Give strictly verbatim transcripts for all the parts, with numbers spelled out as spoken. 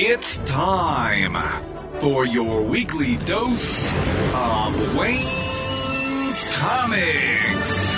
It's time for your weekly dose of Wayne's Comics.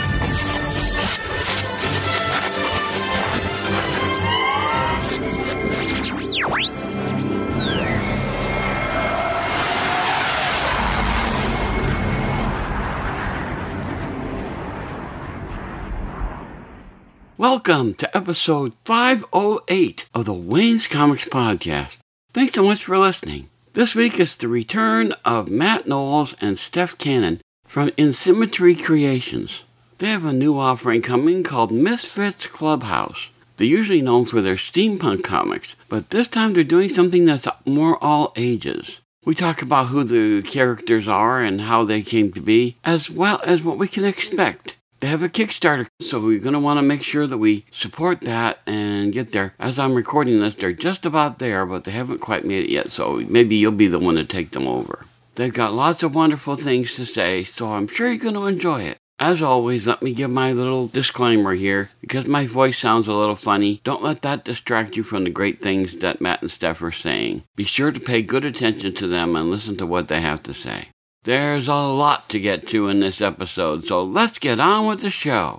Welcome to episode five oh eight of the Wayne's Comics Podcast. Thanks so much for listening. This week is the return of Matt Knowles and Steph Cannon from InSymmetry Creations. They have a new offering coming called Misfits Clubhouse. They're usually known for their steampunk comics, but this time they're doing something that's more all ages. We talk about who the characters are and how they came to be, as well as what we can expect. They have a Kickstarter, so we're going to want to make sure that we support that and get there. As I'm recording this, they're just about there, but they haven't quite made it yet, so maybe you'll be the one to take them over. They've got lots of wonderful things to say, so I'm sure you're going to enjoy it. As always, let me give my little disclaimer here. Because my voice sounds a little funny, don't let that distract you from the great things that Matt and Steph are saying. Be sure to pay good attention to them and listen to what they have to say. There's a lot to get to in this episode, so let's get on with the show.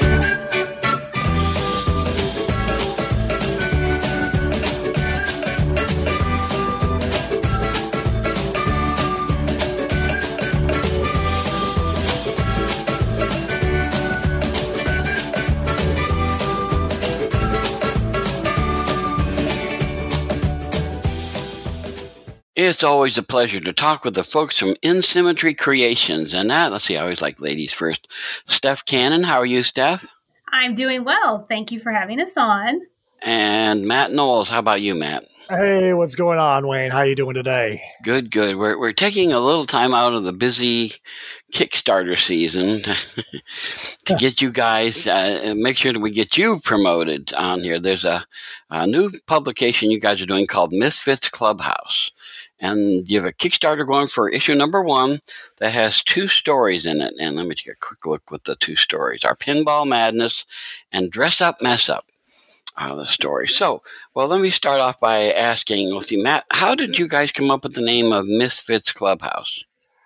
It's always a pleasure to talk with the folks from InSymmetry Creations. And that, let's see, I always like ladies first. Steph Cannon, how are you, Steph? I'm doing well. Thank you for having us on. And Matt Knowles, how about you, Matt? Hey, what's going on, Wayne? How you doing today? Good, good. We're we're taking a little time out of the busy Kickstarter season to get you guys, uh, make sure that we get you promoted on here. There's a, a new publication you guys are doing called Misfits Clubhouse. And you have a Kickstarter going for issue number one that has two stories in it. And let me take a quick look with the two stories. Our Pinball Madness and Dress Up Mess Up are the stories. So, well, let me start off by asking, let's see, Matt, how did you guys come up with the name of Misfits Clubhouse?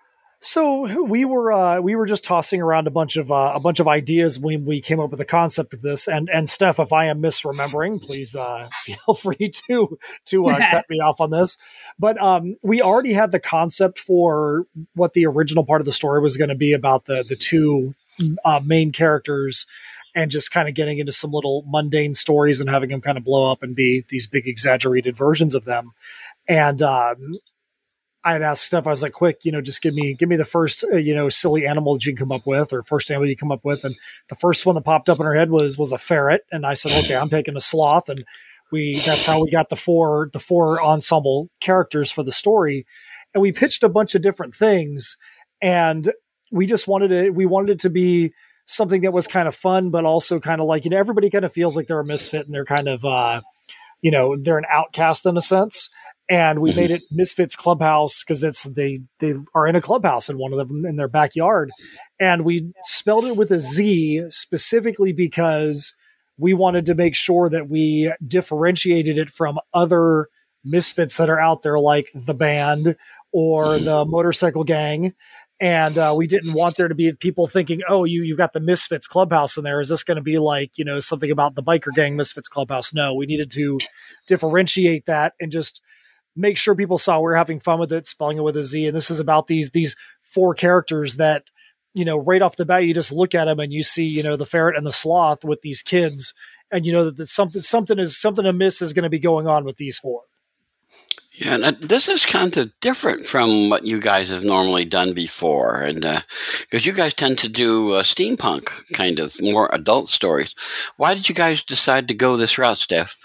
So we were uh, we were just tossing around a bunch of uh, a bunch of ideas when we came up with the concept of this. And and Steph, if I am misremembering, please uh, feel free to to uh, cut me off on this. But um, we already had the concept for what the original part of the story was going to be about the the two uh, main characters, and just kind of getting into some little mundane stories and having them kind of blow up and be these big exaggerated versions of them. And um, I had asked Steph, I was like, quick, you know, just give me, give me the first, uh, you know, silly animal that you can come up with, or first animal you come up with. And the first one that popped up in her head was, was a ferret. And I said, okay, I'm taking a sloth. And we, that's how we got the four, the four ensemble characters for the story. And we pitched a bunch of different things, and we just wanted it, we wanted it to be something that was kind of fun, but also kind of like, you know, everybody kind of feels like they're a misfit and they're kind of, uh, you know, they're an outcast in a sense. And we made it Misfits Clubhouse because it's they they are in a clubhouse in one of them in their backyard, and we spelled it with a Z specifically because we wanted to make sure that we differentiated it from other misfits that are out there, like the band or the motorcycle gang. And uh, we didn't want there to be people thinking, oh, you, you've got the Misfits Clubhouse in there. Is this going to be like, you know, something about the biker gang Misfits Clubhouse? No, we needed to differentiate that and just make sure people saw we we're having fun with it, spelling it with a Z. And this is about these, these four characters that, you know, right off the bat, you just look at them and you see, you know, the ferret and the sloth with these kids. And you know that, that something, something is something amiss is going to be going on with these four. Yeah, and this is kind of different from what you guys have normally done before. And because uh, you guys tend to do uh, steampunk kind of more adult stories. Why did you guys decide to go this route, Steph?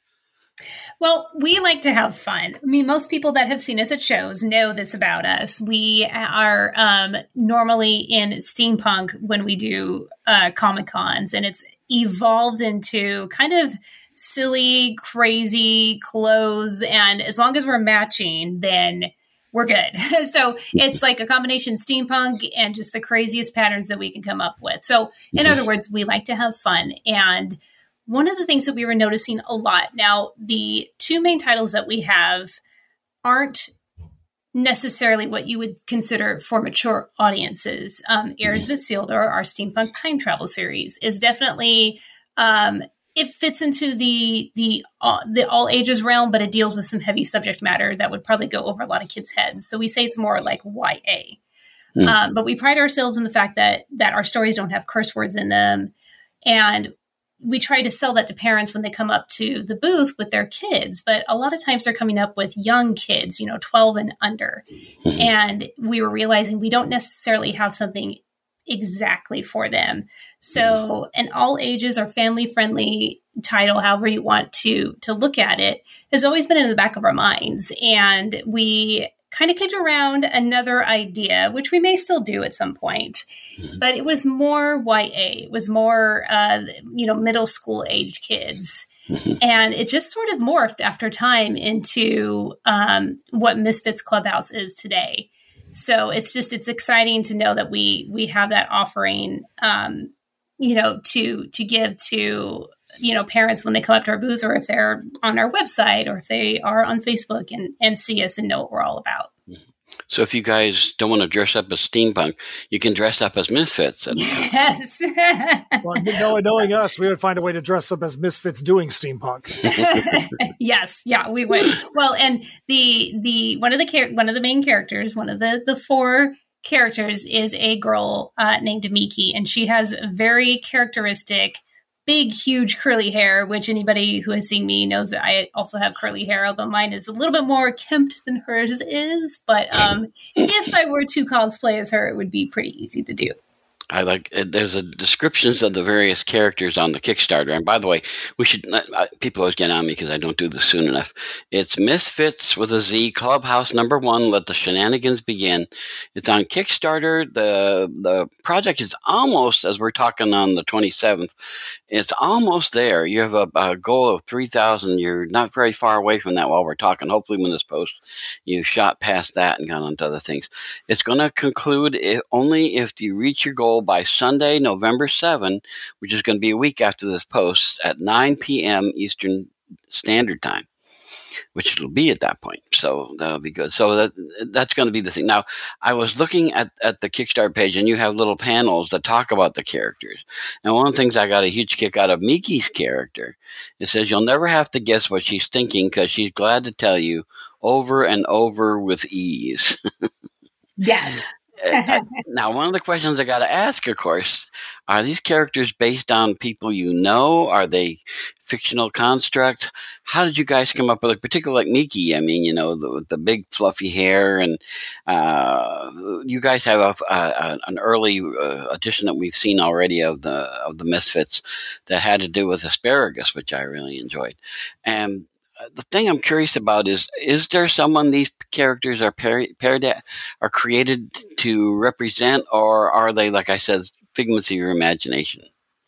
Well, we like to have fun. I mean, most people that have seen us at shows know this about us. We are um, normally in steampunk when we do uh, Comic Cons, and it's evolved into kind of silly, crazy clothes. And as long as we're matching, then we're good. So it's like a combination steampunk and just the craziest patterns that we can come up with. So in other words, we like to have fun. And one of the things that we were noticing a lot, now the two main titles that we have aren't necessarily what you would consider for mature audiences. Um, Heirs of Isildur, our steampunk time travel series, is definitely um, it fits into the the uh, the all ages realm, but it deals with some heavy subject matter that would probably go over a lot of kids' heads. So we say it's more like Y A. Mm. Um, but we pride ourselves in the fact that that our stories don't have curse words in them, and we try to sell that to parents when they come up to the booth with their kids. But a lot of times they're coming up with young kids, you know, twelve and under. Mm-hmm. And we were realizing we don't necessarily have something exactly for them. So an all ages or family friendly title, however you want to, to look at it, has always been in the back of our minds. And we kind of kicked around another idea, which we may still do at some point, mm-hmm. but it was more Y A. It was more, uh, you know, middle school aged kids. Mm-hmm. And it just sort of morphed after time into um, what Misfits Clubhouse is today. So it's just, it's exciting to know that we, we have that offering, um, you know, to, to give to, you know, parents when they come up to our booth, or if they're on our website, or if they are on Facebook and, and see us and know what we're all about. So if you guys don't want to dress up as steampunk, you can dress up as Misfits. Yes. Well, knowing, knowing us, we would find a way to dress up as Misfits doing steampunk. Yes. Yeah, we would. Well, and the, the, one of the, char- one of the main characters, one of the, the four characters is a girl uh, named Miki, and she has a very characteristic big, huge curly hair, which anybody who has seen me knows that I also have curly hair, although mine is a little bit more kempt than hers is. But um, if I were to cosplay as her, it would be pretty easy to do. I like, there's a descriptions of the various characters on the Kickstarter. And by the way, we should, uh, people always get on me because I don't do this soon enough. It's Misfits with a Z, Clubhouse number one, Let the Shenanigans Begin. It's on Kickstarter. The the project is almost, as we're talking on the twenty-seventh, it's almost there. You have a, a goal of three thousand. You're not very far away from that while we're talking. Hopefully when this posts, you've shot past that and gone on to other things. It's going to conclude if, only if you reach your goal by Sunday, November seventh, which is going to be a week after this post, at nine p.m. Eastern Standard Time, which it'll be at that point. So that'll be good. So that that's going to be the thing. Now, I was looking at, at the Kickstarter page, and you have little panels that talk about the characters. And one of the things I got a huge kick out of Miki's character, it says, you'll never have to guess what she's thinking because she's glad to tell you over and over with ease. Yes. Now, one of the questions I got to ask, of course, are these characters based on people you know? Are they fictional constructs? How did you guys come up with a particular like Miki? I mean, you know, the the big fluffy hair, and uh, you guys have a, a, an early uh, edition that we've seen already of the of the Misfits that had to do with asparagus, which I really enjoyed. And the thing I'm curious about is, is there someone these characters are paired, paired at, are created to represent, or are they, like I said, figments of your imagination?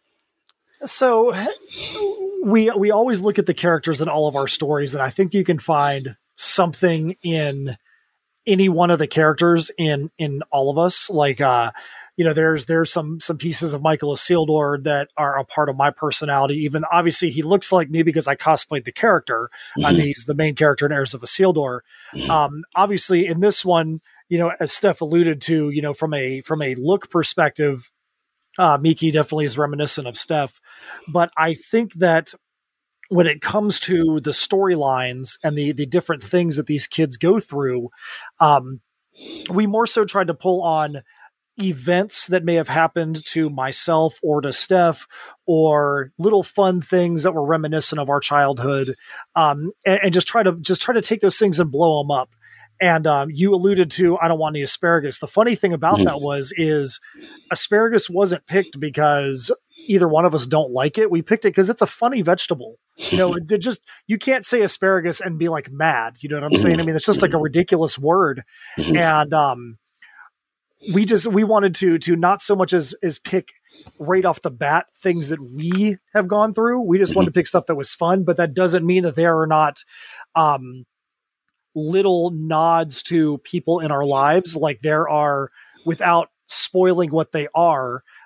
So we we always look at the characters in all of our stories, and I think you can find something in any one of the characters in in all of us. Like, uh, you know, there's there's some some pieces of Michael Isildur that are a part of my personality. Even obviously, he looks like me because I cosplayed the character. Mm-hmm. And he's the main character in Heirs of Isildur. Mm-hmm. Um, obviously, in this one, you know, as Steph alluded to, you know, from a from a look perspective, uh, Miki definitely is reminiscent of Steph. But I think that when it comes to the storylines and the the different things that these kids go through, um, we more so tried to pull on events that may have happened to myself or to Steph, or little fun things that were reminiscent of our childhood, um, and, and just try to just try to take those things and blow them up. And um, you alluded to, I don't want any asparagus. The funny thing about that was, is asparagus wasn't picked because either one of us don't like it. We picked it because it's a funny vegetable. You know, it just, you can't say asparagus and be like mad. You know what I'm saying? I mean, it's just like a ridiculous word. And, um, we just, we wanted to, to not so much as, as pick right off the bat things that we have gone through. We just wanted to pick stuff that was fun, but that doesn't mean that there are not, um, little nods to people in our lives. Like there are, without spoiling what they are,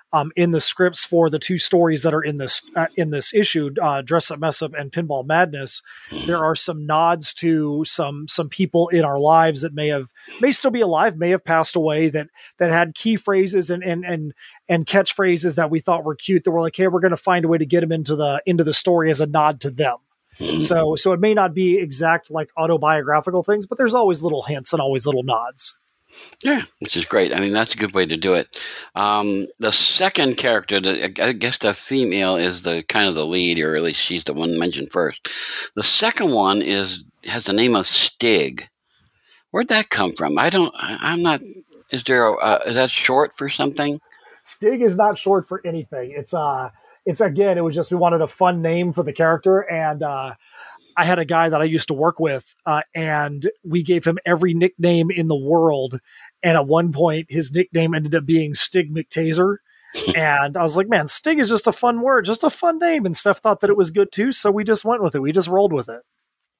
um, in the scripts for the two stories that are in this uh, in this issue, uh, Dress Up, Mess Up, and Pinball Madness. There are some nods to some some people in our lives that may have may still be alive, may have passed away, that that had key phrases and and and and catchphrases that we thought were cute. That we're like, hey, we're going to find a way to get them into the into the story as a nod to them. So, so it may not be exact like autobiographical things, but there's always little hints and always little nods. Yeah, which is great. I mean, that's a good way to do it. Um, the second character, the, I guess the female is the kind of the lead, or at least she's the one mentioned first. The second one is has the name of Stig. Where'd that come from? I don't. I, I'm not. Is there? A, uh, is that short for something? Stig is not short for anything. It's uh, it's again. It was just we wanted a fun name for the character, and uh, I had a guy that I used to work with, uh, and we gave him every nickname in the world. And at one point, his nickname ended up being Stig McTaser. And I was like, man, Stig is just a fun word, just a fun name. And Steph thought that it was good too. So we just went with it. We just rolled with it.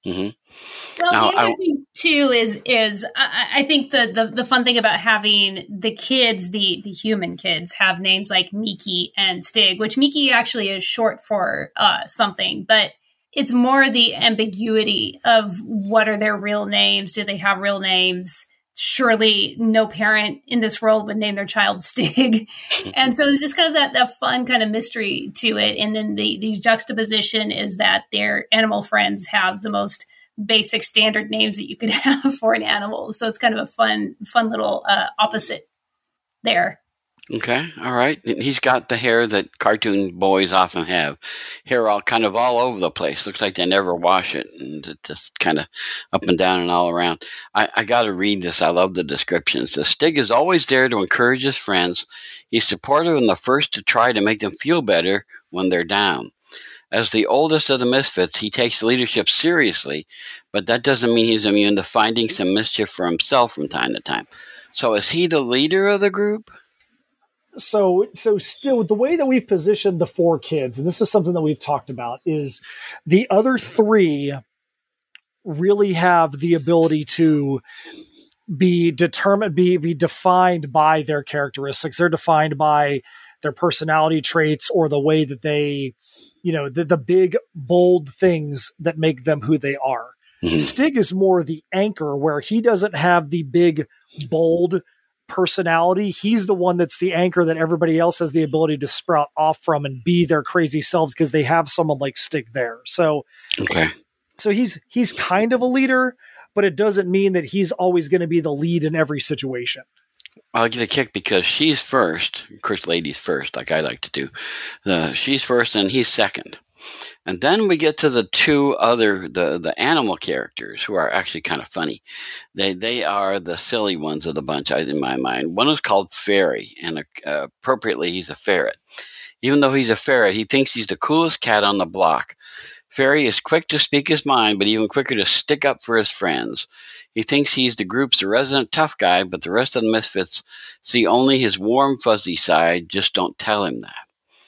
Mm-hmm. Well, Now, the other I, thing too is is I, I think the, the the fun thing about having the kids, the the human kids, have names like Miki and Stig, which Miki actually is short for uh, something, but it's more the ambiguity of what are their real names? Do they have real names? Surely no parent in this world would name their child Stig. And so it's just kind of that, that fun kind of mystery to it. And then the, the juxtaposition is that their animal friends have the most basic standard names that you could have for an animal. So it's kind of a fun, fun little uh, opposite there. Okay, all right. And he's got the hair that cartoon boys often have. Hair all kind of all over the place. Looks like they never wash it. And it's just kind of up and down and all around. I, I got to read this. I love the description. It says, Stig is always there to encourage his friends. He's supportive and the first to try to make them feel better when they're down. As the oldest of the misfits, he takes leadership seriously, but that doesn't mean he's immune to finding some mischief for himself from time to time. So is he the leader of the group? So, so still the way that we've positioned the four kids, and this is something that we've talked about, is the other three really have the ability to be determined, be, be defined by their characteristics. They're defined by their personality traits or the way that they, you know, the, the big, bold things that make them who they are. Mm-hmm. Stig is more the anchor where he doesn't have the big, bold personality. He's the one that's the anchor that everybody else has the ability to sprout off from and be their crazy selves because they have someone like Stig there. So, okay. So he's, he's kind of a leader, but it doesn't mean that he's always going to be the lead in every situation. I'll get a kick because she's first. Of course, ladies first, like I like to do. Uh, she's first and he's second. And then we get to the two other, the, the animal characters who are actually kind of funny. They they are the silly ones of the bunch, in my mind. One is called Fairy, and uh, appropriately, he's a ferret. Even though he's a ferret, he thinks he's the coolest cat on the block. Fairy is quick to speak his mind, but even quicker to stick up for his friends. He thinks he's the group's resident tough guy, but the rest of the misfits see only his warm, fuzzy side. Just don't tell him that.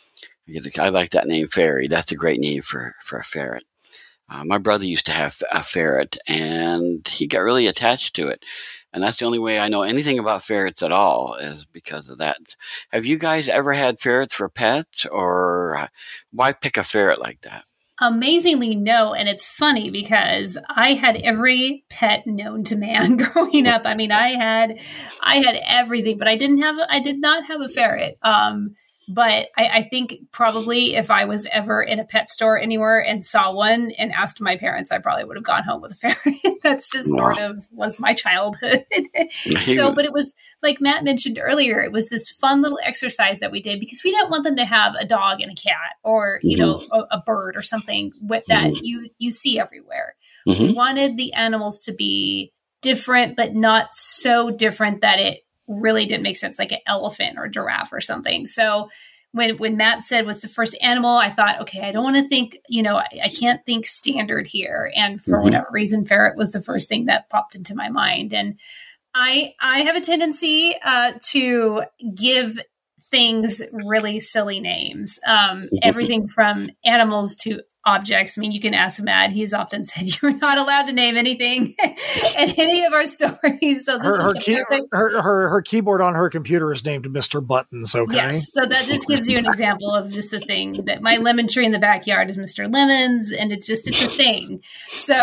I like that name, Fairy. That's a great name for, for a ferret. Uh, my brother used to have a ferret, and he got really attached to it. And that's the only way I know anything about ferrets at all is because of that. Have you guys ever had ferrets for pets, or why pick a ferret like that? Amazingly, no. And it's funny because I had every pet known to man growing up. I mean, I had, I had everything, but I didn't have, I did not have a ferret. Um, But I, I think probably if I was ever in a pet store anywhere and saw one and asked my parents, I probably would have gone home with a ferret. That's just wow. sort of was my childhood. So, but it was like Matt mentioned earlier, it was this fun little exercise that we did because we didn't want them to have a dog and a cat or, you mm-hmm. know, a, a bird or something with that mm-hmm. you, you see everywhere. Mm-hmm. We wanted the animals to be different, but not so different that it really didn't make sense, like an elephant or giraffe or something. So when when Matt said what's the first animal, I thought, okay, I don't want to think, you know, I, I can't think standard here. And for mm-hmm. whatever reason, ferret was the first thing that popped into my mind. And I I have a tendency uh, to give things really silly names. Um, everything from animals to objects. I mean, you can ask Matt. He's often said you're not allowed to name anything in any of our stories. So this her, was her, the key, perfect. Her, her her keyboard on her computer is named Mister Buttons. Okay. Yes. So that just gives you an example of just the thing that my lemon tree in the backyard is Mister Lemons, and it's just it's a thing. So,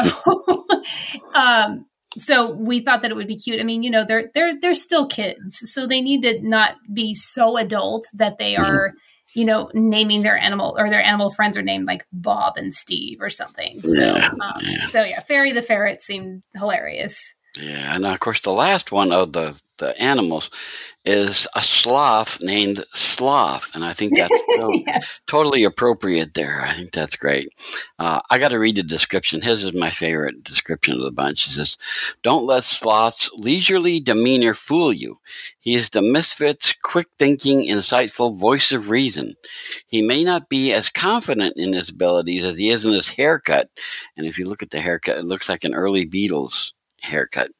um, so we thought that it would be cute. I mean, you know, they're they're they're still kids, so they need to not be so adult that they are. You know, naming their animal or their animal friends are named like Bob and Steve or something. So, Yeah, um, yeah. so yeah, Fairy the ferret seemed hilarious. Yeah, and of course the last one of the, the animals is a sloth named Sloth, and I think that's so, Yes. totally appropriate there. I think that's great. Uh, I got to read the description. His is my favorite description of the bunch. It says, "Don't let Sloth's leisurely demeanor fool you. He is the misfit's quick-thinking, insightful voice of reason. He may not be as confident in his abilities as he is in his haircut." And if you look at the haircut, it looks like an early Beatles haircut.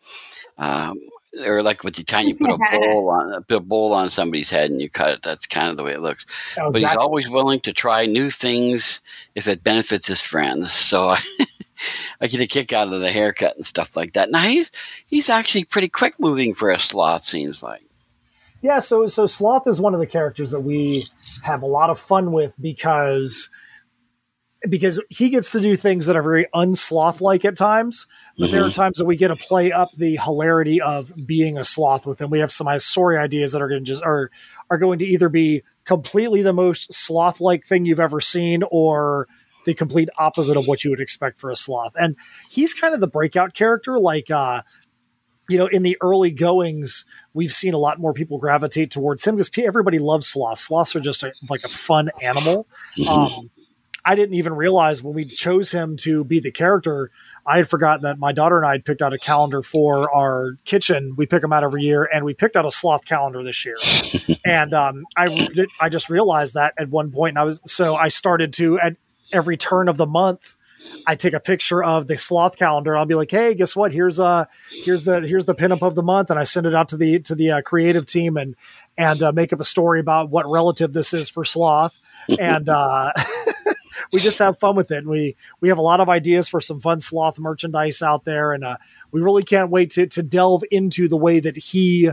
Um, or like with the time you put a bowl on put a bowl on somebody's head and you cut it. That's kind of the way it looks. Oh, But he's exactly. always willing to try new things if it benefits his friends. So I, I get a kick out of the haircut and stuff like that. Now he's he's actually pretty quick moving for a sloth. Seems like. Yeah, so so Sloth is one of the characters that we have a lot of fun with because because he gets to do things that are very unsloth-like at times, but Mm-hmm. there are times that we get to play up the hilarity of being a sloth with him. We have some story ideas that are going to just are are going to either be completely the most sloth-like thing you've ever seen or the complete opposite of what you would expect for a sloth. And he's kind of the breakout character, like uh you know, in the early goings, we've seen a lot more people gravitate towards him because everybody loves sloths. Sloths are just a, like a fun animal. Um, I didn't even realize when we chose him to be the character, I had forgotten that my daughter and I had picked out a calendar for our kitchen. We pick them out every year, and we picked out a sloth calendar this year. and um, I, I just realized that at one point, and I was so I started to at every turn of the month. I take a picture of the sloth calendar. I'll be like, "Hey, guess what? Here's uh, here's the here's the pinup of the month," and I send it out to the to the uh, creative team and and uh, make up a story about what relative this is for sloth, and uh, we just have fun with it. We we have a lot of ideas for some fun sloth merchandise out there, and uh, we really can't wait to to delve into the way that he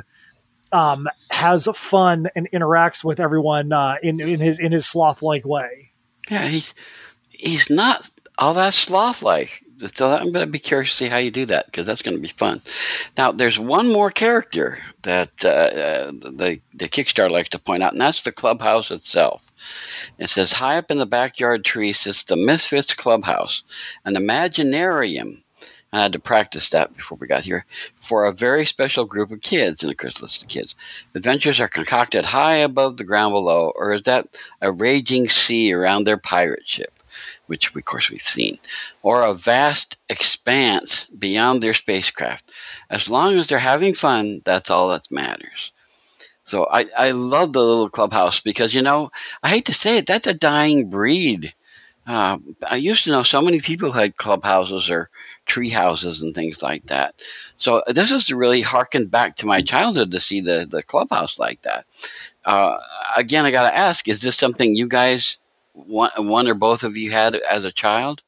um, has fun and interacts with everyone uh, in in his in his sloth like way. Yeah, he's he's not all that sloth-like. So I'm going to be curious to see how you do that because that's going to be fun. Now, there's one more character that uh, uh, the, the Kickstarter likes to point out, and that's the clubhouse itself. It says, high up in the backyard tree sits the Misfits Clubhouse, an imaginarium. I had to practice that before we got here, for a very special group of kids, and of course, list of kids. Adventures are concocted high above the ground below, or is that a raging sea around their pirate ship? Which, of course, we've seen, or a vast expanse beyond their spacecraft. As long as they're having fun, that's all that matters. So I, I love the little clubhouse because, you know, I hate to say it, that's a dying breed. Uh, I used to know so many people who had clubhouses or tree houses and things like that. So this is to really harken back to my childhood to see the, the clubhouse like that. Uh, again, I got to ask, is this something you guys One, one or both of you had as a child?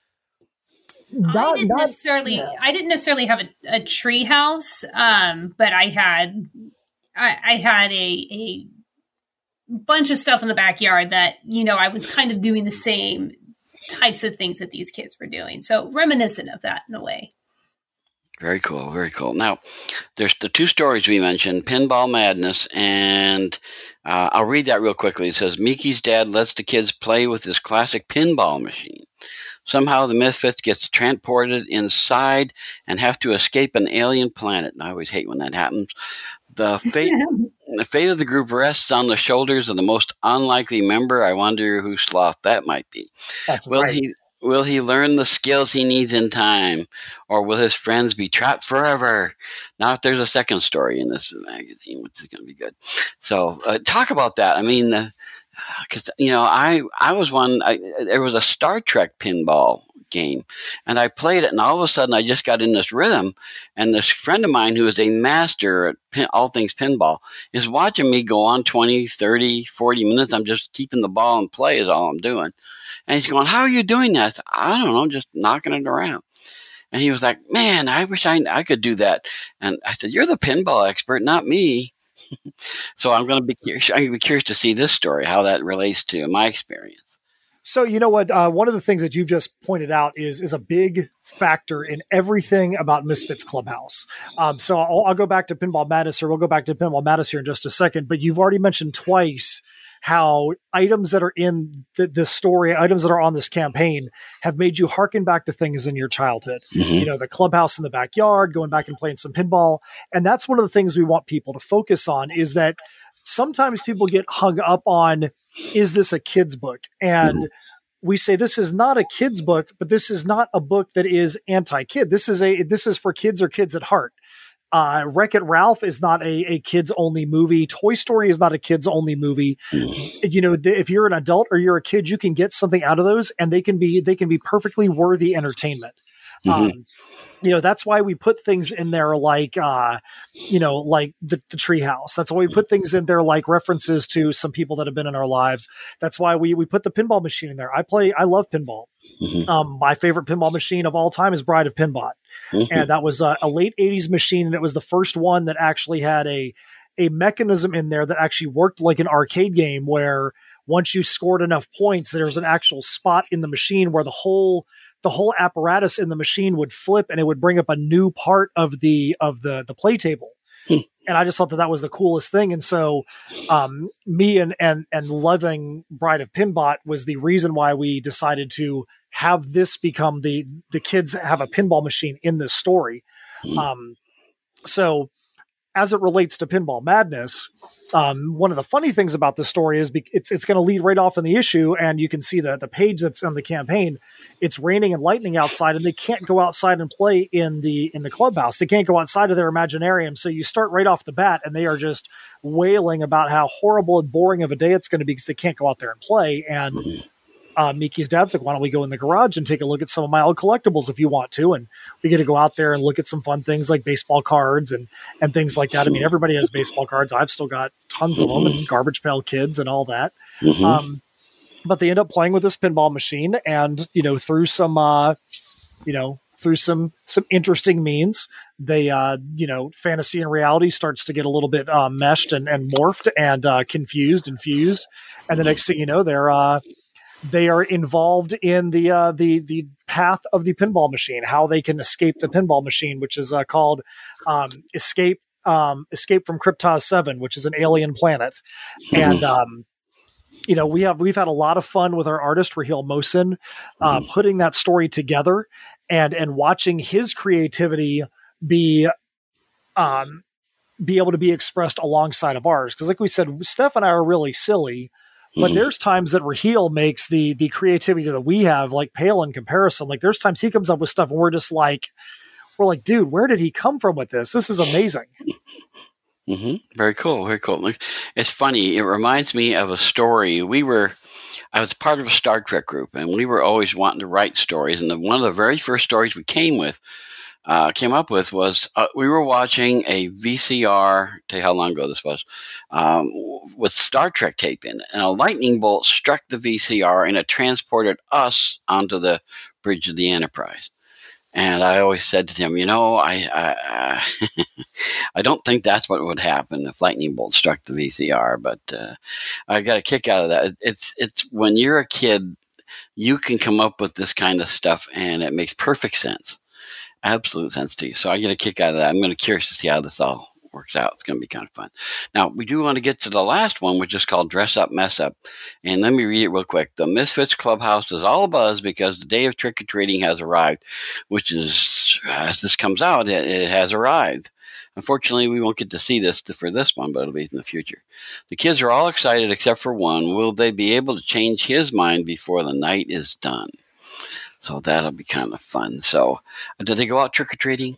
I didn't not- necessarily. yeah. I didn't necessarily have a, a tree house, um, but I had. I, I had a a bunch of stuff in the backyard that you know I was kind of doing the same types of things that these kids were doing. So reminiscent of that in a way. Very cool, very cool. Now, there's the two stories we mentioned, Pinball Madness, and uh, I'll read that real quickly. It says, Mickey's dad lets the kids play with his classic pinball machine. Somehow the Misfits gets transported inside and have to escape an alien planet. And I always hate when that happens. The fate, the fate of the group rests on the shoulders of the most unlikely member. I wonder who Sloth that might be. That's Will right. he will he learn the skills he needs in time, or will his friends be trapped forever? Now, if there's a second story in this magazine, which is going to be good. So, uh, talk about that. I mean, uh, because you know, I I was one. I, there was a Star Trek pinball game, and I played it, and all of a sudden, I just got in this rhythm. And this friend of mine, who is a master at pin, all things pinball, is watching me go on twenty, thirty, forty minutes. I'm just keeping the ball in play is all I'm doing. And he's going, "How are you doing that?" I said, "I don't know, just knocking it around." And he was like, "Man, I wish I I could do that." And I said, "You're the pinball expert, not me." So I'm going to be curious, I'm going to be curious to see this story, how that relates to my experience. So, you know what? Uh, one of the things that you've just pointed out is is a big factor in everything about Misfits Clubhouse. Um, so I'll, I'll go back to Pinball Madness, or we'll go back to Pinball Madness here in just a second. But you've already mentioned twice how items that are in the, this story, items that are on this campaign, have made you hearken back to things in your childhood. Mm-hmm. You know, the clubhouse in the backyard, going back and playing some pinball. And that's one of the things we want people to focus on, is that sometimes people get hung up on, is this a kid's book? And mm-hmm. we say this is not a kid's book, but this is not a book that is anti-kid. This is a this is for kids or kids at heart. Uh, Wreck-It Ralph is not a, a kids-only movie. Toy Story is not a kids-only movie. Mm-hmm. You know, th- if you're an adult or you're a kid, you can get something out of those, and they can be they can be perfectly worthy entertainment. Mm-hmm. Um, you know, that's why we put things in there like, uh, you know, like the, the Treehouse. That's why we put things in there like references to some people that have been in our lives. That's why we we put the pinball machine in there. I play, I love pinball. Mm-hmm. Um, my favorite pinball machine of all time is Bride of Pinbot. Mm-hmm. And that was a, a late eighties machine, and it was the first one that actually had a a mechanism in there that actually worked like an arcade game, where once you scored enough points, there's an actual spot in the machine where the whole the whole apparatus in the machine would flip, and it would bring up a new part of the of the the play table. Hmm. And I just thought that that was the coolest thing. And so um, me and, and, and loving Bride of Pinbot was the reason why we decided to have this become the, the kids have a pinball machine in this story. Hmm. Um, so as it relates to Pinball Madness, um, one of the funny things about this story is be- it's it's going to lead right off in the issue, and you can see the, the page that's on the campaign. It's raining and lightning outside, and they can't go outside and play in the in the clubhouse. They can't go outside of their Imaginarium. So you start right off the bat, and they are just wailing about how horrible and boring of a day it's going to be because they can't go out there and play. And uh, Miki's dad's like, "Why don't we go in the garage and take a look at some of my old collectibles if you want to?" And we get to go out there and look at some fun things like baseball cards and and things like that. I mean, everybody has baseball cards. I've still got tons of them, and Garbage Pail Kids and all that. Mm-hmm. Um, but they end up playing with this pinball machine, and you know, through some, uh, you know, through some some interesting means, they, uh, you know, fantasy and reality starts to get a little bit uh, meshed and, and morphed and uh, confused and fused, and the next thing you know, they're uh, they are involved in the uh, the the path of the pinball machine, how they can escape the pinball machine, which is uh, called um, Escape um, Escape from Kryptos seven, which is an alien planet, and um, you know, we have we've had a lot of fun with our artist Raheel Mohsen uh, putting that story together and and watching his creativity be um, be able to be expressed alongside of ours, because like we said, Steph and I are really silly. But there's times that Raheel makes the the creativity that we have like pale in comparison. Like there's times he comes up with stuff and we're just like, we're like, dude, where did he come from with this? This is amazing. Mm-hmm. Very cool. Very cool. It's funny. It reminds me of a story. We were, I was part of a Star Trek group, and we were always wanting to write stories. And the, one of the very first stories we came with, uh, came up with was uh, we were watching a V C R. Tell you how long ago this was, um, with Star Trek tape in it, and a lightning bolt struck the V C R, and it transported us onto the bridge of the Enterprise. And I always said to them, you know, I I, uh, I don't think that's what would happen if lightning bolt struck the V C R, but uh, I got a kick out of that. It's it's when you're a kid, you can come up with this kind of stuff, and it makes perfect sense. Absolute sense to you. So I get a kick out of that. I'm going to be curious to see how this all works out. It's going to be kind of fun. Now, we do want to get to the last one, which is called Dress Up, Mess Up. And let me read it real quick. The Misfits Clubhouse is all abuzz because the day of trick-or-treating has arrived, which is, as this comes out, it, it has arrived. Unfortunately, we won't get to see this for this one, but it'll be in the future. The kids are all excited except for one. Will they be able to change his mind before the night is done? So that'll be kind of fun. So, uh, did they go out trick-or-treating?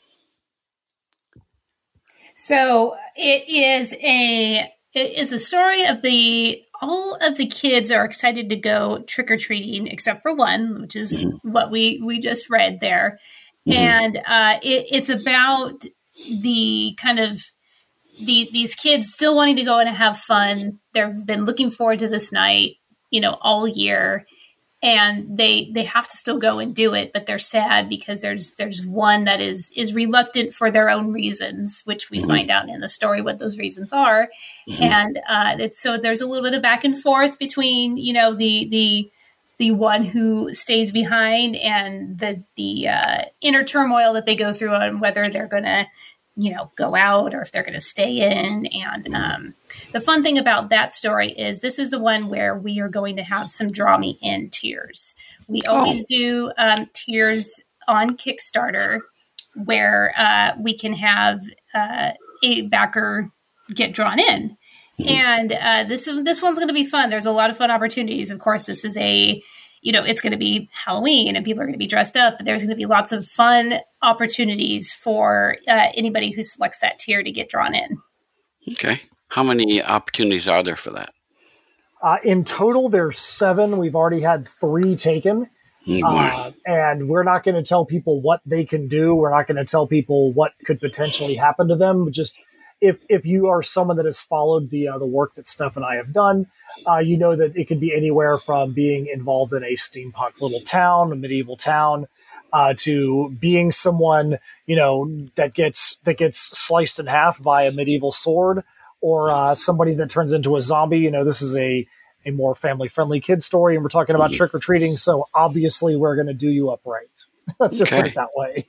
So it is a it is a story of the all of the kids are excited to go trick-or-treating except for one, which is mm-hmm. what we, we just read there. Mm-hmm. And uh, it, it's about the kind of the, these kids still wanting to go and have fun. They've been looking forward to this night, you know, all year. And they they have to still go and do it, but they're sad because there's there's one that is is reluctant for their own reasons, which we mm-hmm. find out in the story what those reasons are. Mm-hmm. And uh, it's so there's a little bit of back and forth between, you know, the the the one who stays behind and the the uh, inner turmoil that they go through on whether they're going to, you know, go out or if they're going to stay in. And um, the fun thing about that story is this is the one where we are going to have some Draw Me In tiers. We always oh. do um, tiers on Kickstarter where uh, we can have uh, a backer get drawn in. Mm-hmm. And uh, this this one's going to be fun. There's a lot of fun opportunities. Of course, this is a you know, it's going to be Halloween and people are going to be dressed up, but there's going to be lots of fun opportunities for uh, anybody who selects that tier to get drawn in. Okay. How many opportunities are there for that? Uh, in total, there's seven. We've already had three taken. Mm-hmm. Uh, and we're not going to tell people what they can do. We're not going to tell people what could potentially happen to them. But just if if you are someone that has followed the uh, the work that Steph and I have done, Uh, you know that it can be anywhere from being involved in a steampunk little town, a medieval town, uh, to being someone, you know, that gets that gets sliced in half by a medieval sword, or uh, somebody that turns into a zombie. You know, this is a, a more family-friendly kid story, and we're talking about trick-or-treating, so obviously we're going to do you up right. Let's just okay. put it that way.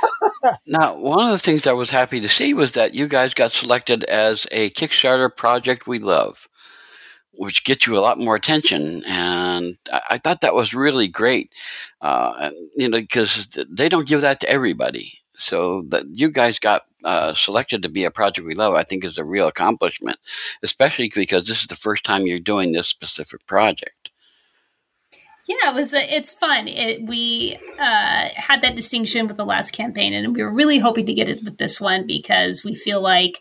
Now, one of the things I was happy to see was that you guys got selected as a Kickstarter project we love, which gets you a lot more attention. And I, I thought that was really great, uh, you know, because they don't give that to everybody. So that you guys got uh, selected to be a project we love, I think is a real accomplishment, especially because this is the first time you're doing this specific project. Yeah, it was. It's fun. It, we uh, had that distinction with the last campaign, and we were really hoping to get it with this one because we feel like,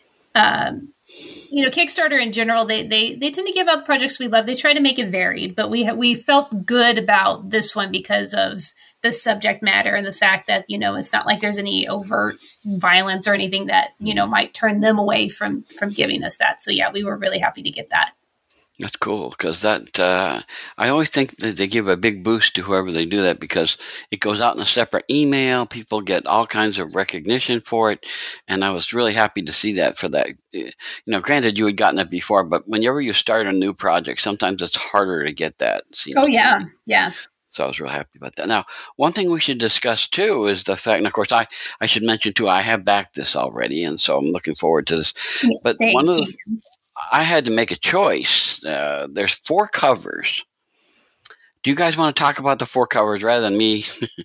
um, you know, Kickstarter in general, they they they tend to give out the projects we love. They try to make it varied, but we ha- we felt good about this one because of the subject matter and the fact that, you know, it's not like there's any overt violence or anything that, you know, might turn them away from from giving us that. So yeah, we were really happy to get that. That's cool, because that uh, I always think that they give a big boost to whoever they do that, because it goes out in a separate email. People get all kinds of recognition for it, and I was really happy to see that for that. You know, granted, you had gotten it before, but whenever you start a new project, sometimes it's harder to get that. Oh, yeah, yeah. So I was real happy about that. Now, one thing we should discuss, too, is the fact, and of course, I, I should mention, too, I have backed this already, and so I'm looking forward to this. Yes, but one of the... I had to make a choice. Uh, there's four covers. Do you guys want to talk about the four covers rather than me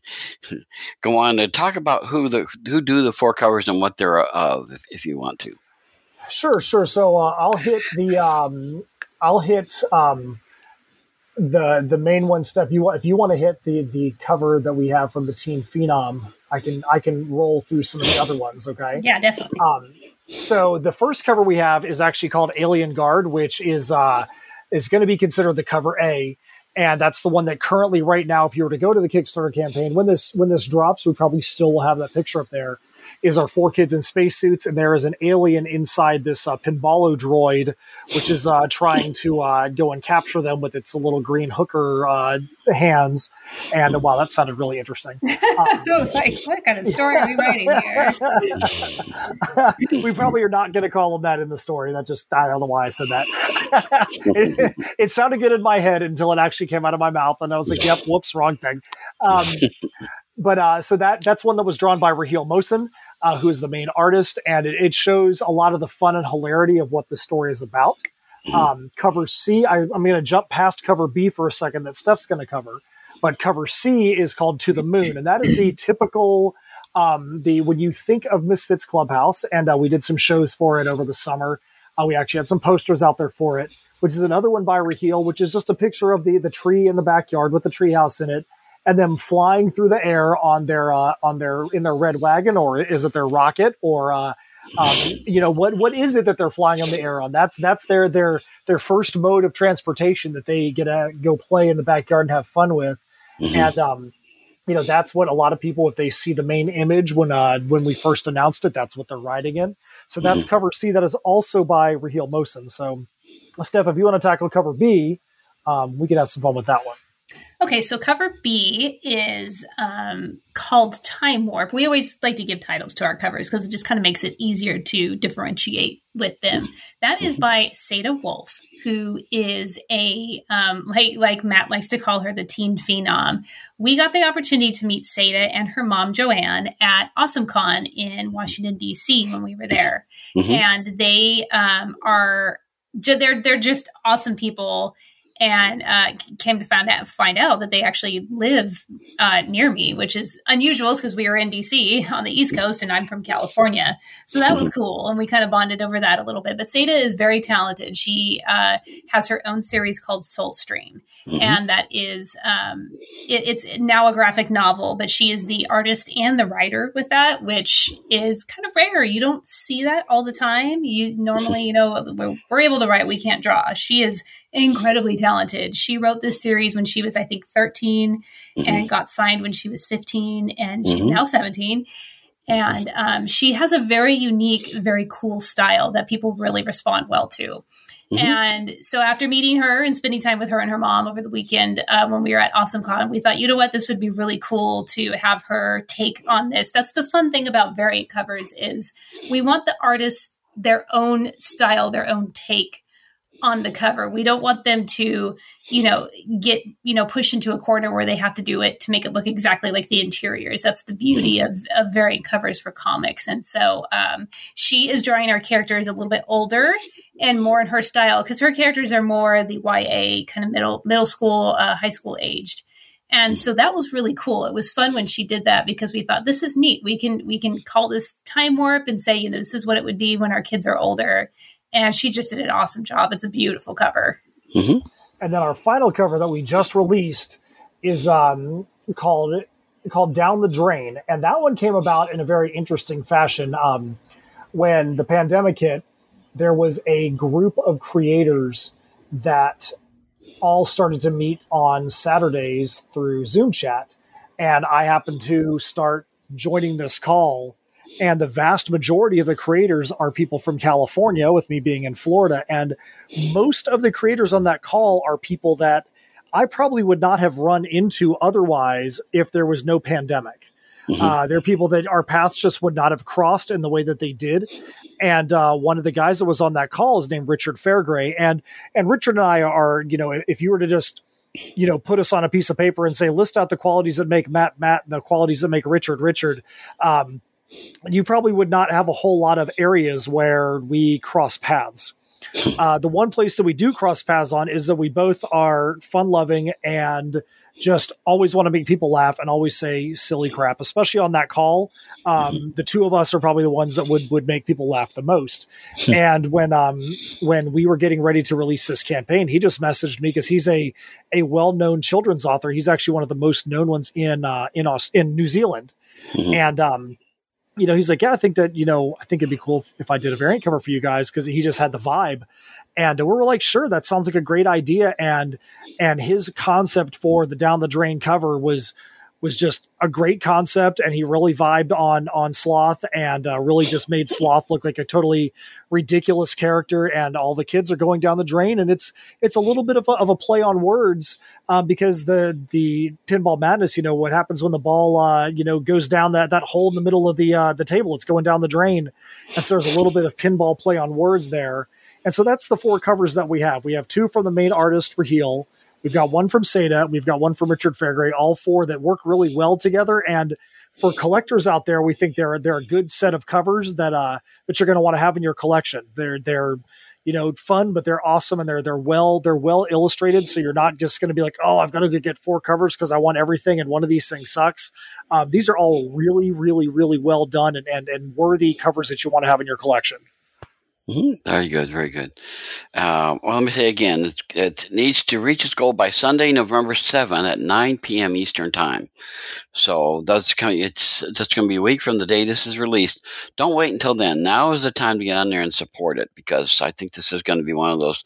go on to talk about who the who do the four covers and what they're of, if, if you want to? Sure, sure. So uh, I'll hit the um, I'll hit um, the the main one step. You if you want to hit the the cover that we have from the Team Phenom, I can I can roll through some of the other ones. Okay. Yeah, definitely. Um, So the first cover we have is actually called Alien Guard, which is uh, is going to be considered the cover A, and that's the one that currently, right now, if you were to go to the Kickstarter campaign, when this when this drops, we probably still will have that picture up there. Is our four kids in spacesuits, and there is an alien inside this uh, pinballo droid, which is uh, trying to uh, go and capture them with its little green hooker uh, hands. And wow, that sounded really interesting. Um, I was like, what kind of story are we writing here? We probably are not going to call them that in the story. That just, I don't know why I said that. it, it sounded good in my head until it actually came out of my mouth. And I was like, yep, whoops, wrong thing. Um, but uh, so that that's one that was drawn by Raheel Mohsen, uh, who is the main artist. And it, it shows a lot of the fun and hilarity of what the story is about. Um, cover C, I, I'm going to jump past cover B for a second that Steph's going to cover. But cover C is called To the Moon, and that is the typical, um, the when you think of Misfits Clubhouse, and uh, we did some shows for it over the summer. Uh, we actually had some posters out there for it, which is another one by Raheel, which is just a picture of the the tree in the backyard with the treehouse in it, and them flying through the air on their uh, on their in their red wagon, or is it their rocket, or uh, Um, you know, what what is it that they're flying on the air on? That's that's their their their first mode of transportation that they get to go play in the backyard and have fun with. Mm-hmm. And um, you know, that's what a lot of people, if they see the main image when uh, when we first announced it, that's what they're riding in. So that's mm-hmm. cover C. That is also by Raheel Mohsen. So, Steph, if you want to tackle cover B, um, we could have some fun with that one. Okay, so cover B is um, called Time Warp. We always like to give titles to our covers because it just kind of makes it easier to differentiate with them. That is by Seda Wolf, who is a, um, like, like Matt likes to call her, the teen phenom. We got the opportunity to meet Seda and her mom, Joanne, at AwesomeCon in Washington, D C when we were there. Mm-hmm. And they um, are, they're, they're just awesome people. And uh, came to find out, find out that they actually live uh, near me, which is unusual because we were in D C on the East Coast and I'm from California. So that was cool. And we kind of bonded over that a little bit. But Seda is very talented. She uh, has her own series called Soulstream. Mm-hmm. And that is, um, it, it's now a graphic novel, but she is the artist and the writer with that, which is kind of rare. You don't see that all the time. You normally, you know, we're, we're able to write, we can't draw. She is incredibly talented. She wrote this series when she was, I think, thirteen mm-hmm. and got signed when she was fifteen, and she's mm-hmm. now seventeen. And um, she has a very unique, very cool style that people really respond well to. Mm-hmm. And so after meeting her and spending time with her and her mom over the weekend uh, when we were at AwesomeCon, we thought, you know what, this would be really cool to have her take on this. That's the fun thing about variant covers is we want the artists their own style, their own take on the cover. We don't want them to, you know, get, you know, pushed into a corner where they have to do it to make it look exactly like the interiors. That's the beauty of, of variant covers for comics. And so um, she is drawing our characters a little bit older and more in her style because her characters are more the Y A kind of middle, middle school, uh, high school aged. And so that was really cool. It was fun when she did that because we thought this is neat. We can, we can call this Time Warp and say, you know, this is what it would be when our kids are older. And she just did an awesome job. It's a beautiful cover. Mm-hmm. And then our final cover that we just released is um, called called Down the Drain. And that one came about in a very interesting fashion. Um, when the pandemic hit, there was a group of creators that all started to meet on Saturdays through Zoom chat. And I happened to start joining this call. And the vast majority of the creators are people from California, with me being in Florida. And most of the creators on that call are people that I probably would not have run into otherwise if there was no pandemic. Mm-hmm. Uh, they're people that our paths just would not have crossed in the way that they did. And uh, one of the guys that was on that call is named Richard Fairgray. And, and Richard and I are, you know, if you were to just, you know, put us on a piece of paper and say, list out the qualities that make Matt, Matt, and the qualities that make Richard, Richard, um, you probably would not have a whole lot of areas where we cross paths. Uh, the one place that we do cross paths on is that we both are fun-loving and just always want to make people laugh and always say silly crap, especially on that call. Um, mm-hmm. The two of us are probably the ones that would, would make people laugh the most. And when um, when we were getting ready to release this campaign, he just messaged me because he's a a well-known children's author. He's actually one of the most known ones in uh, in Aus- in New Zealand. Mm-hmm. And um you know, he's like, yeah, I think that, you know, I think it'd be cool if, if I did a variant cover for you guys because he just had the vibe. And we were like, sure, that sounds like a great idea. And and his concept for the Down the Drain cover was was just a great concept. And he really vibed on on Sloth and uh, really just made Sloth look like a totally ridiculous character. And all the kids are going down the drain. And it's it's a little bit of a, of a play on words um, because the the Pinball Madness, you know, what happens when the ball, uh, you know, goes down that, that hole in the middle of the uh, the table, it's going down the drain. And so there's a little bit of pinball play on words there. And so that's the four covers that we have. We have two from the main artist, Raheel. We've got one from Seda. We've got one from Richard Fairgray, all four that work really well together. And for collectors out there, we think they're, they're a good set of covers that, uh, that you're going to want to have in your collection. They're, they're, you know, fun, but they're awesome. And they're, they're well, they're well illustrated. So you're not just going to be like, oh, I've got to get four covers because I want everything. And one of these things sucks. Um, these are all really, really, really well done and, and, and worthy covers that you want to have in your collection. Mm-hmm. Very good, very good. Uh, well, let me say again, it, it needs to reach its goal by Sunday, November seventh at nine p.m. Eastern Time. So that's kind of, it's just going to be a week from the day this is released. Don't wait until then. Now is the time to get on there and support it, because I think this is going to be one of those.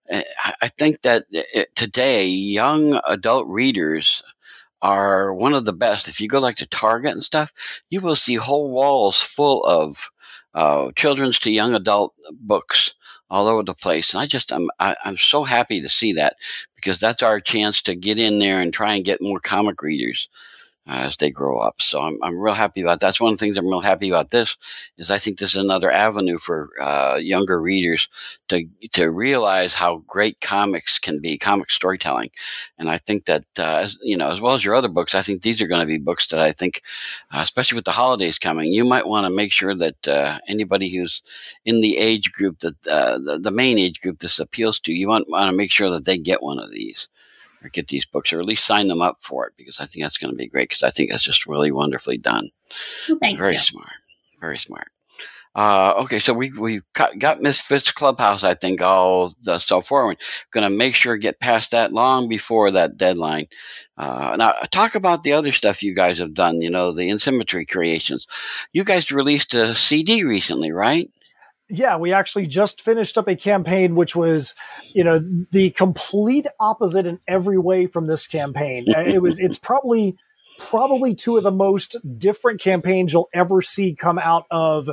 I think that it, today, young adult readers are one of the best. If you go like to Target and stuff, you will see whole walls full of uh, children's to young adult books all over the place. And I just, I'm, I, I'm so happy to see that, because that's our chance to get in there and try and get more comic readers uh, as they grow up. So I'm, I'm real happy about that. That's one of the things I'm real happy about this, is I think this is another avenue for uh, younger readers to to realize how great comics can be, comic storytelling. And I think that, uh, you know, as well as your other books, I think these are going to be books that I think, uh, especially with the holidays coming, you might want to make sure that uh, anybody who's in the age group, that uh, the, the main age group this appeals to, you want, want to make sure that they get one of these, or get these books, or at least sign them up for it, because I think that's going to be great, because I think that's just really wonderfully done. Well, thank Very you. smart. Very smart. Uh, okay, so we we got, got Misfits Clubhouse, I think, all the, so far. We're going to make sure to get past that long before that deadline. Uh, now, talk about the other stuff you guys have done, you know, the In Symmetry Creations. You guys released a C D recently, right? Yeah, we actually just finished up a campaign which was, you know, the complete opposite in every way from this campaign. It was, it's probably, probably two of the most different campaigns you'll ever see come out of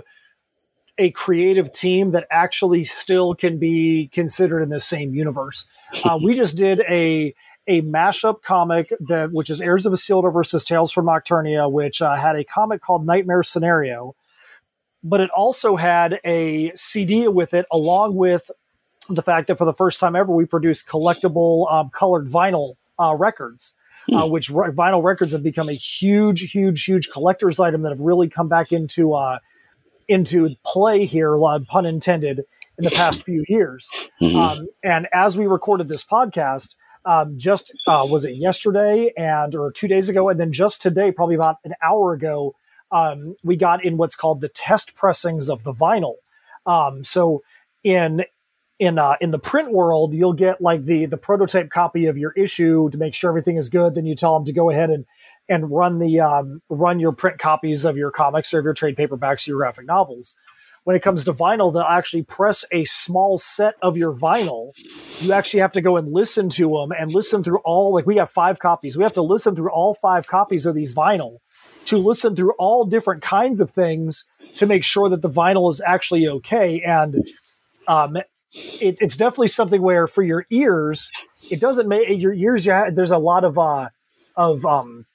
a creative team that actually still can be considered in the same universe. Uh, we just did a a mashup comic that, which is Heirs of Isildur versus Tales from Nocturnia, which uh, had a comic called Nightmare Scenario. But it also had a C D with it, along with the fact that for the first time ever, we produced collectible um, colored vinyl uh, records, hmm. uh, which re- vinyl records have become a huge, huge, huge collector's item that have really come back into uh, into play here, uh, pun intended, in the past few years. Mm-hmm. Um, and as we recorded this podcast, um, just uh, was it yesterday and or two days ago, and then just today, probably about an hour ago, Um, we got in what's called the test pressings of the vinyl. Um, so in in uh, in the print world, you'll get like the the prototype copy of your issue to make sure everything is good. Then you tell them to go ahead and and run the um, run your print copies of your comics or of your trade paperbacks, your graphic novels. When it comes to vinyl, they'll actually press a small set of your vinyl. You actually have to go and listen to them and listen through all. Like we have five copies. We have to listen through all five copies of these vinyl to listen through all different kinds of things to make sure that the vinyl is actually okay. And um, it, it's definitely something where for your ears, it doesn't make your ears. You have, there's a lot of, uh, of um,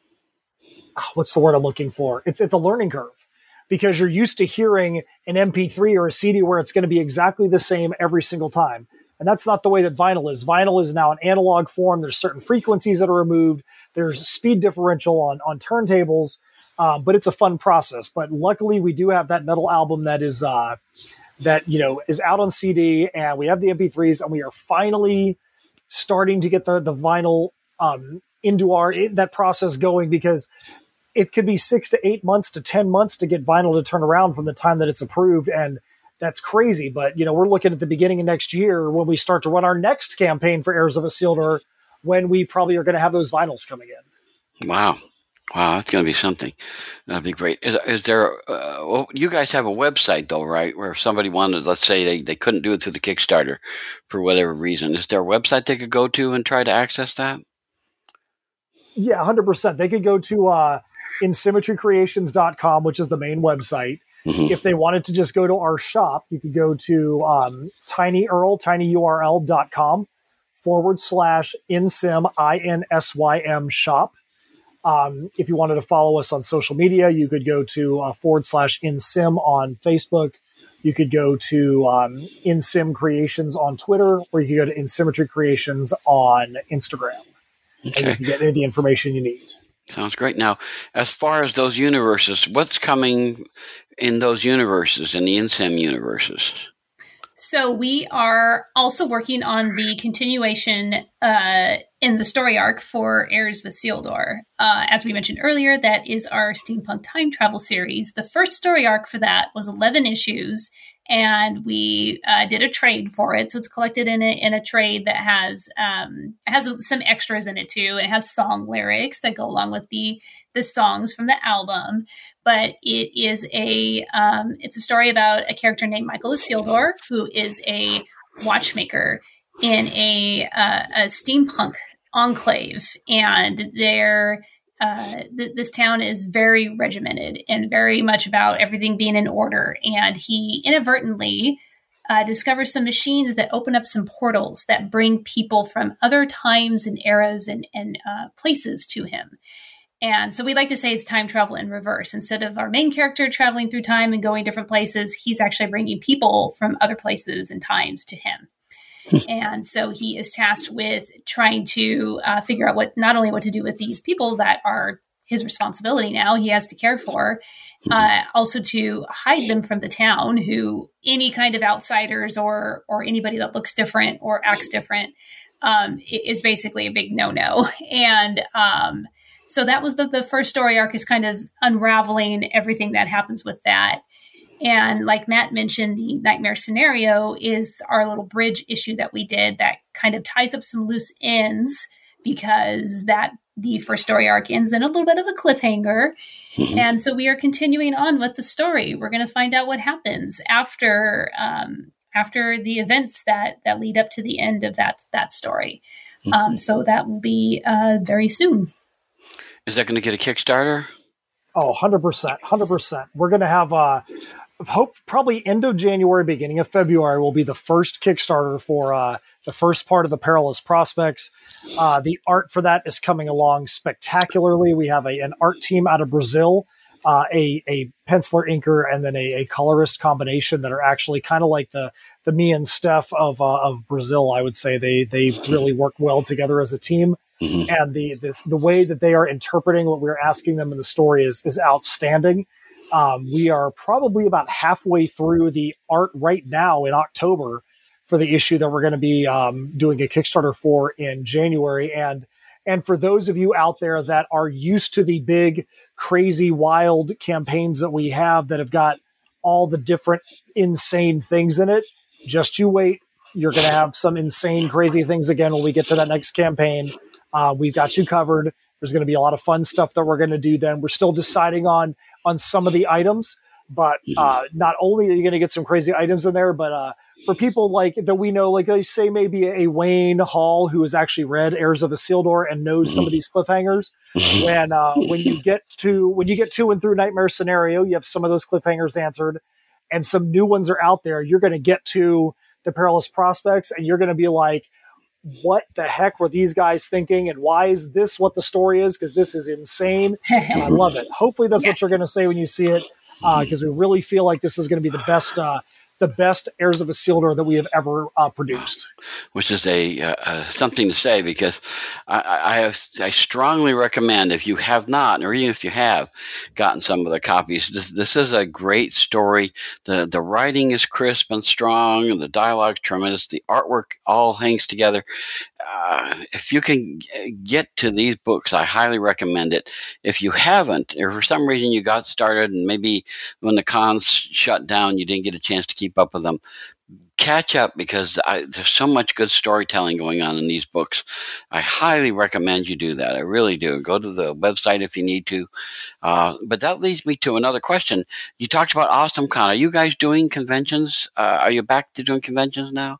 what's the word I'm looking for? It's, it's a learning curve, because you're used to hearing an M P three or a C D where it's going to be exactly the same every single time. And that's not the way that vinyl is. Vinyl is now an analog form. There's certain frequencies that are removed. There's speed differential on, on turntables, um, but it's a fun process. But luckily, we do have that metal album that is uh, that you know is out on C D, and we have the M P threes, and we are finally starting to get the the vinyl um, into our in, that process going, because it could be six to eight months to ten months to get vinyl to turn around from the time that it's approved, and that's crazy. But you know, we're looking at the beginning of next year when we start to run our next campaign for Heirs of Isildur, when we probably are going to have those vinyls coming in. Wow. Wow, that's going to be something. That'd be great. Is, is there, uh, well, you guys have a website though, right? Where if somebody wanted, let's say they, they couldn't do it through the Kickstarter for whatever reason, is there a website they could go to and try to access that? Yeah, one hundred percent. They could go to uh, in symmetry creations dot com, which is the main website. Mm-hmm. If they wanted to just go to our shop, you could go to um, tinyurl, tinyurl.com forward slash insym, I N S Y M shop. Um, if you wanted to follow us on social media, you could go to uh, forward slash insym on Facebook. You could go to um, insym creations on Twitter, or you could go to insymmetry creations on Instagram. Okay. And you can get any of the information you need. Sounds great. Now, as far as those universes, what's coming in those universes, in the InSim universes? So we are also working on the continuation uh, in the story arc for Heirs of Isildur. Uh, as we mentioned earlier, that is our steampunk time travel series. The first story arc for that was eleven issues, and we uh, did a trade for it. So it's collected in a, in a trade that has um, has some extras in it too. It has song lyrics that go along with the the songs from the album. But it is a um, it's a story about a character named Michael Isildur, who is a watchmaker in a uh, a steampunk enclave, and they're Uh, th- this town is very regimented and very much about everything being in order. And he inadvertently uh, discovers some machines that open up some portals that bring people from other times and eras and, and uh, places to him. And so we like to say it's time travel in reverse. Instead of our main character traveling through time and going different places, he's actually bringing people from other places and times to him. And so he is tasked with trying to uh, figure out what, not only what to do with these people that are his responsibility now, he has to care for, uh, also to hide them from the town, who any kind of outsiders or or anybody that looks different or acts different um, is basically a big no-no. And um, so that was the, the first story arc, is kind of unraveling everything that happens with that. And like Matt mentioned, the nightmare scenario is our little bridge issue that we did that kind of ties up some loose ends, because that the first story arc ends in a little bit of a cliffhanger. Mm-hmm. And so we are continuing on with the story. We're going to find out what happens after um, after the events that that lead up to the end of that that story. Mm-hmm. Um, so that will be uh, very soon. Is that going to get a Kickstarter? Oh, one hundred percent. one hundred percent. We're going to have uh, hope probably end of January, beginning of February will be the first Kickstarter for uh, the first part of the Perilous Prospects. Uh, the art for that is coming along spectacularly. We have a, an art team out of Brazil, uh, a, a penciler inker, and then a, a colorist combination that are actually kind of like the the me and Steph of uh, of Brazil. I would say they they really work well together as a team. Mm-hmm. And the this, the way that they are interpreting what we're asking them in the story is is outstanding. Um, we are probably about halfway through the art right now in October for the issue that we're going to be um, doing a Kickstarter for in January. And and for those of you out there that are used to the big, crazy, wild campaigns that we have that have got all the different insane things in it, just you wait. You're going to have some insane, crazy things again when we get to that next campaign. Uh, we've got you covered. There's going to be a lot of fun stuff that we're going to do then. We're still deciding on on some of the items, but uh, not only are you going to get some crazy items in there, but uh, for people like that we know, like they say maybe a Wayne Hall who has actually read Heirs of Isildur and knows some of these cliffhangers. When uh, when you get to when you get to and through Nightmare Scenario, you have some of those cliffhangers answered, and some new ones are out there. You're going to get to the Perilous Prospects, and you're going to be like, what the heck were these guys thinking, and why is this what the story is? Because this is insane, and I love it. Hopefully that's yeah. what you're going to say when you see it, because uh, we really feel like this is going to be the best uh, the best Heirs of Isildur that we have ever uh, produced. Which is a uh, uh, something to say, because I, I have I strongly recommend, if you have not, or even if you have gotten some of the copies, this this is a great story. The the writing is crisp and strong, and the dialogue tremendous. The artwork all hangs together. Uh, if you can get to these books, I highly recommend it. If you haven't, or for some reason you got started and maybe when the cons shut down, you didn't get a chance to keep up with them, catch up, because I, there's so much good storytelling going on in these books. I highly recommend you do that. I really do. Go to the website if you need to. Uh, but that leads me to another question. You talked about AwesomeCon. Are you guys doing conventions? Uh, are you back to doing conventions now?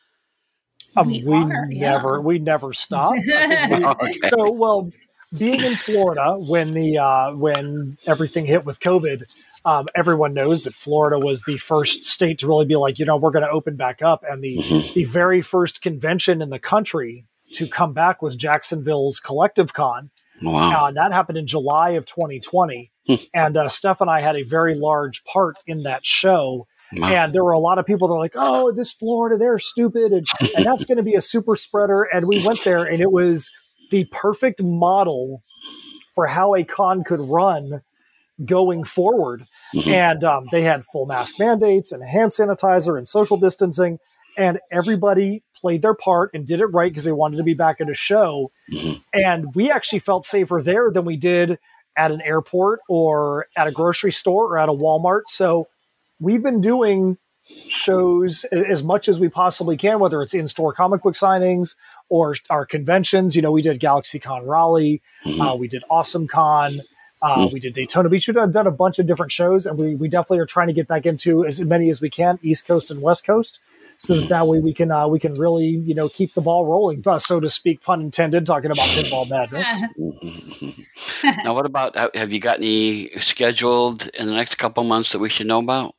Um, we we are, never, yeah. we never stopped. I think we, Okay. So, well, being in Florida when the uh, when everything hit with COVID, um, everyone knows that Florida was the first state to really be like, you know, we're going to open back up, and the Mm-hmm. the very first convention in the country to come back was Jacksonville's Collective Con. Wow. Uh, that happened in July of twenty twenty, and uh, Steph and I had a very large part in that show. Wow. And there were a lot of people that were like, oh, this Florida, they're stupid. And, and that's going to be a super spreader. And we went there, and it was the perfect model for how a con could run going forward. Mm-hmm. And um, they had full mask mandates and hand sanitizer and social distancing. And everybody played their part and did it right because they wanted to be back at a show. Mm-hmm. And we actually felt safer there than we did at an airport or at a grocery store or at a Walmart. So we've been doing shows as much as we possibly can, whether it's in-store comic book signings or our conventions. You know, we did GalaxyCon Raleigh, mm-hmm. uh, we did AwesomeCon, uh, mm-hmm. we did Daytona Beach. We've done, done a bunch of different shows, and we, we definitely are trying to get back into as many as we can, East Coast and West Coast, so that, that way we can uh, we can really, you know, keep the ball rolling, uh, so to speak, pun intended, talking about Pinball Madness. Now, what about, have you got any scheduled in the next couple months that we should know about?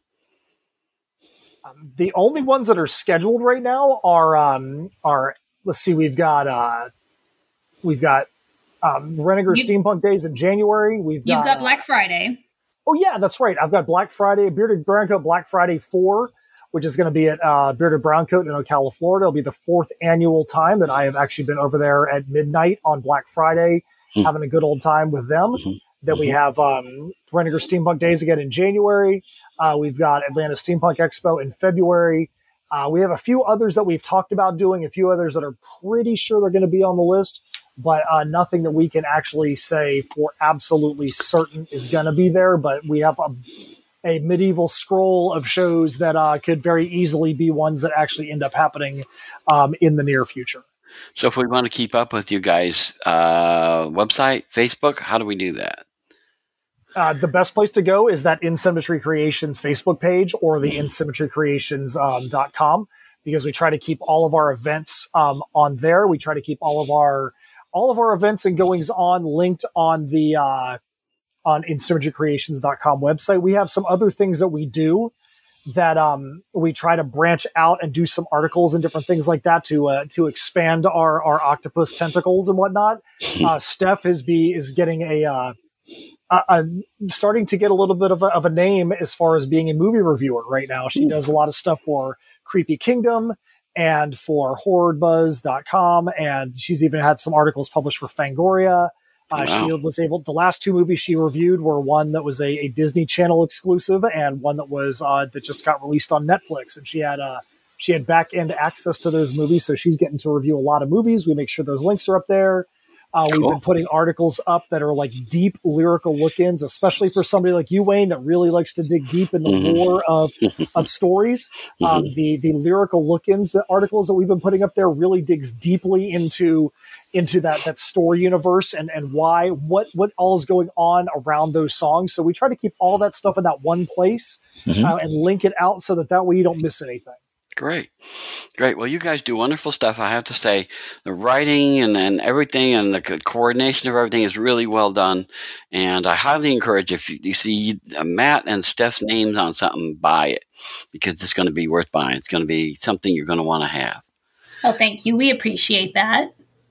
Um, the only ones that are scheduled right now are um, are let's see, we've got uh, we've got um, Renninger Steampunk Days in January. We've you've got, got Black uh, Friday. Oh yeah, that's right. I've got Black Friday, Bearded Browncoat Black Friday four, which is going to be at uh, Bearded Browncoat in Ocala, Florida. It'll be the fourth annual time that I have actually been over there at midnight on Black Friday, mm-hmm. having a good old time with them. Mm-hmm. Then we have um, Renninger Steampunk Days again in January. Uh, we've got Atlanta Steampunk Expo in February. Uh, we have a few others that we've talked about doing, a few others that are pretty sure they're going to be on the list, but uh, nothing that we can actually say for absolutely certain is going to be there. But we have a, a medieval scroll of shows that uh, could very easily be ones that actually end up happening um, in the near future. So if we want to keep up with you guys, uh, website, Facebook, how do we do that? Uh, the best place to go is that In Symmetry Creations Facebook page or the in symmetry creations dot com, um, because we try to keep all of our events um, on there. We try to keep all of our all of our events and goings on linked on the uh, on in symmetry creations dot com website. We have some other things that we do that um, we try to branch out and do some articles and different things like that to uh, to expand our our octopus tentacles and whatnot. Uh, Steph is be is getting a uh, Uh, I'm starting to get a little bit of a, of a name as far as being a movie reviewer right now. She does a lot of stuff for Creepy Kingdom and for horror buzz dot com, and she's even had some articles published for Fangoria. Uh, wow. She was able, the last two movies she reviewed were one that was a, a Disney Channel exclusive and one that was uh, that just got released on Netflix, and she had uh, she had back end access to those movies, so she's getting to review a lot of movies. We make sure those links are up there. Uh, we've cool. been putting articles up that are like deep lyrical look-ins, especially for somebody like you, Wayne, that really likes to dig deep in the mm-hmm. lore of of stories. Mm-hmm. Um, the the lyrical look-ins, the articles that we've been putting up there, really digs deeply into into that that story universe and and why what what all is going on around those songs. So we try to keep all that stuff in that one place mm-hmm. uh, and link it out so that that way you don't miss anything. Great. Great. Well, you guys do wonderful stuff. I have to say the writing and, and everything and the co- coordination of everything is really well done. And I highly encourage if you, you see uh, Matt and Steph's names on something, buy it because it's going to be worth buying. It's going to be something you're going to want to have. Oh, thank you. We appreciate that.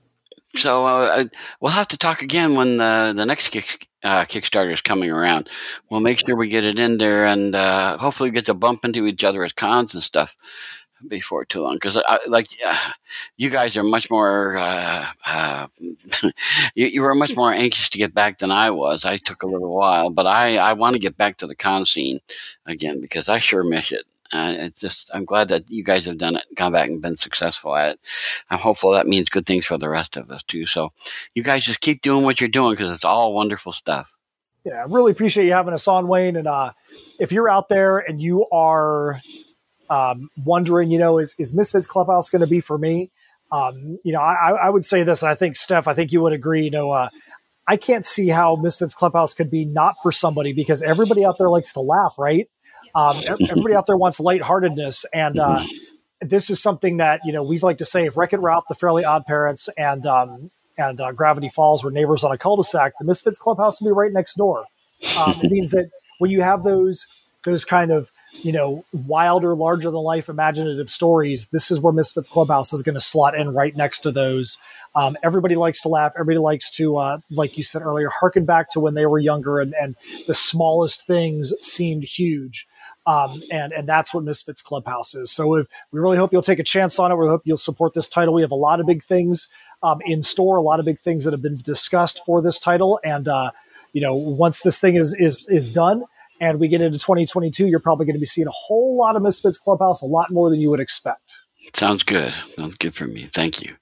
So uh, we'll have to talk again when the, the next kick, uh, Kickstarter is coming around. We'll make sure we get it in there and uh, hopefully we get to bump into each other at cons and stuff before too long. Because like uh, you guys are much more, uh, uh, you, you were much more anxious to get back than I was. I took a little while, but I, I want to get back to the con scene again because I sure miss it. Uh, it's just, I'm glad that you guys have done it, gone back and been successful at it. I'm hopeful that means good things for the rest of us too. So you guys just keep doing what you're doing because it's all wonderful stuff. Yeah, I really appreciate you having us on, Wayne. And uh, if you're out there and you are um, wondering, you know, is, is Misfits Clubhouse going to be for me? Um, you know, I, I would say this, and I think, Steph, I think you would agree, you know, uh, I can't see how Misfits Clubhouse could be not for somebody because everybody out there likes to laugh, right? Um, everybody out there wants lightheartedness, and uh, this is something that, you know, we like to say, if Wreck-It Ralph, The Fairly Odd Parents, and um, and uh, Gravity Falls were neighbors on a cul-de-sac, the Misfits Clubhouse will be right next door. Um, it means that when you have those those kind of, you know, wilder, larger-than-life imaginative stories, this is where Misfits Clubhouse is going to slot in right next to those. Um, everybody likes to laugh. Everybody likes to, uh, like you said earlier, harken back to when they were younger and, and the smallest things seemed huge. Um, and, and that's what Misfits Clubhouse is. So we, we really hope you'll take a chance on it. We hope you'll support this title. We have a lot of big things um, in store, a lot of big things that have been discussed for this title. And, uh, you know, once this thing is, is, is done and we get into twenty twenty-two, you're probably going to be seeing a whole lot of Misfits Clubhouse, a lot more than you would expect. Sounds good. Sounds good for me. Thank you.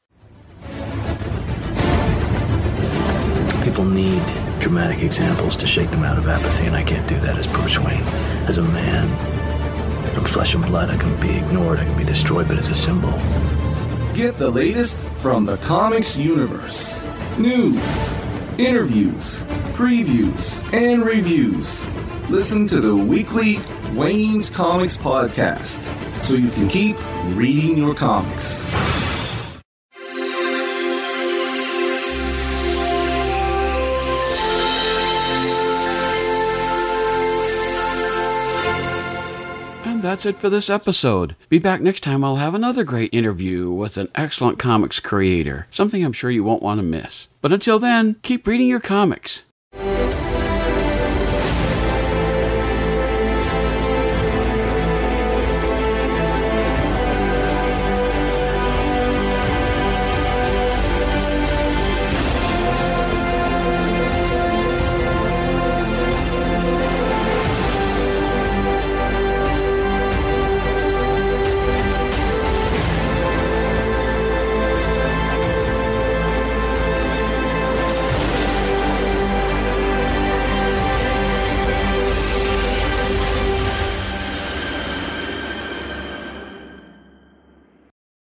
People need dramatic examples to shake them out of apathy, and I can't do that as Bruce Wayne. As a man, I'm flesh and blood. I can be ignored. I can be destroyed, but it's a symbol. Get the latest from the comics universe. News, interviews, previews, and reviews. Listen to the weekly Wayne's Comics podcast so you can keep reading your comics. That's it for this episode. Be back next time. I'll have another great interview with an excellent comics creator, something I'm sure you won't want to miss. But until then, keep reading your comics.